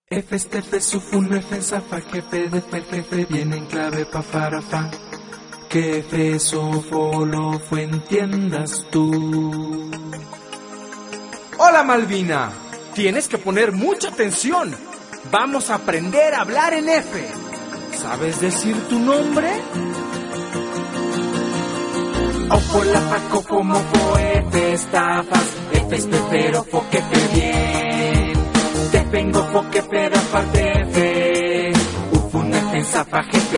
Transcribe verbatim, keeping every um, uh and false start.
F este F sufun F zafa jefe de fer jefe viene en clave pa farafa. Que F sofo lo fue entiendas tú. Hola Malvina, tienes que poner mucha atención. Vamos a aprender a hablar en F. ¿Sabes decir tu nombre? Ofo la faco como fo F estafas. F es pero fo que fe bien. Te vengo fo que pero aparte F. Ufun F zafa jefe.